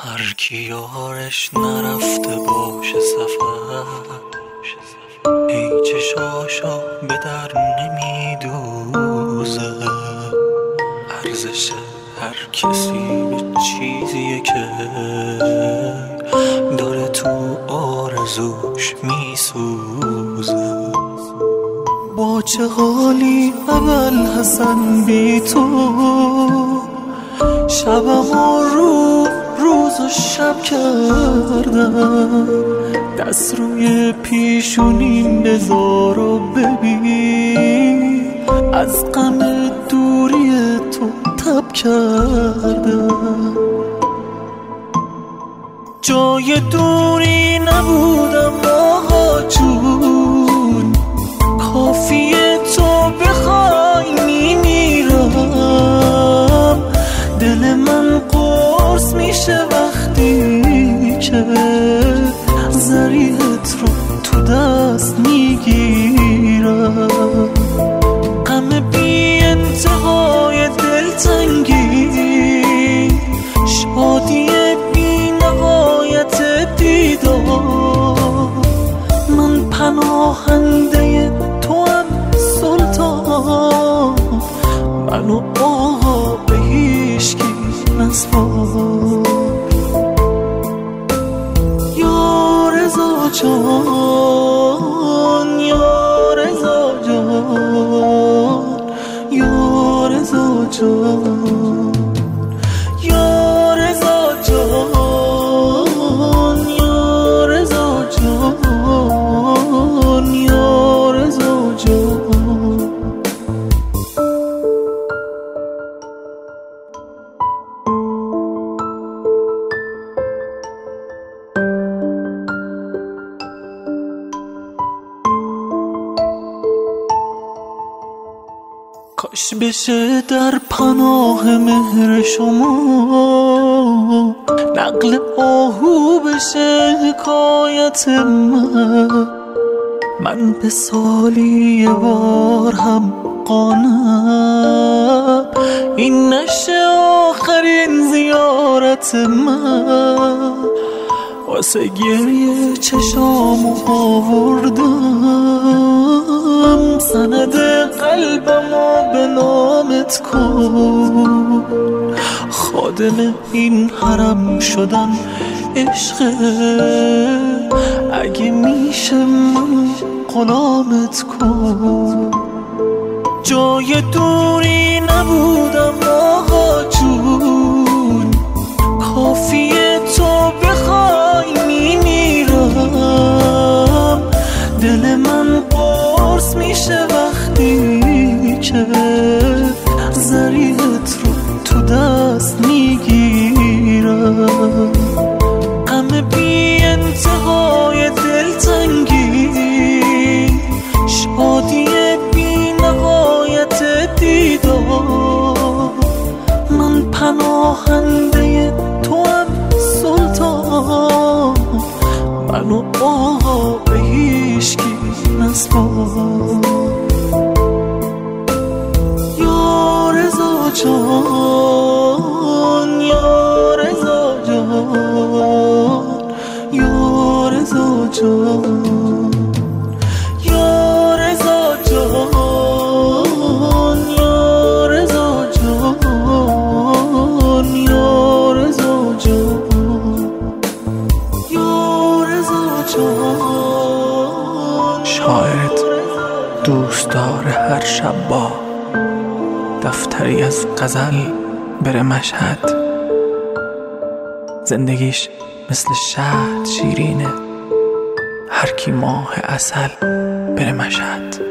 هر کی یارش نرفته باشه سفر، ای چشاشو به در نمیدوزه. ارزش هر کسی به چیزیه که داره تو آرزوش میسوزه. با چه حالی ابوالحسن بی تو، شبم و روز و شب کردم. دست روی پیشونیم بذار و ببین، از غم دوری تو تب کردم. جای دوری نبودم آقا جون، کافیه تو بخوای میمیرم. دل من قرص میشه وقتی که زریحت رو تو دست میگیرم. غم بی انتهای دلتنگی، شادی بی نهایت دیدار. من پناهنده تو هم سلطان، منو آقا به هیچکی نسپار. یا رضا جان، یا رضا جان، یا رضا جان، یا رضا جان، یا رضا جان، یا رضا جان. کاش بشه در پناه مهر شما نقل آهو بشه حکایت من به سالی یه بار هم قانم. این نشه آخرین زیارت من، واسه گریه چشامو آوردم. سند قلبمو به نامت کن، خادم این حرم شدن عشقه. اگه میشه من غلامت کن. جای دوری نبودم آقا جون، کافیه تو بخوای میمیرم. دل من قرص میشه وقتی که زریحت رو تو دست میگیرم. غم بی انتهای دلتنگی، شادی بی نهایت دیدار. من پناهنده تو هم سلطان، منو آقا به هیچکی نسپار. یا رضا جان، یا رضا جان، یا رضا جان، یا رضا جان، یا رضا جان، یا رضا جان، یا رضا جان. شاید دوست داره هر شب با دفتری از غزل بره مشهد. زندگیش مثل شهد شیرینه، هر کی ماه عسل بره مشهد.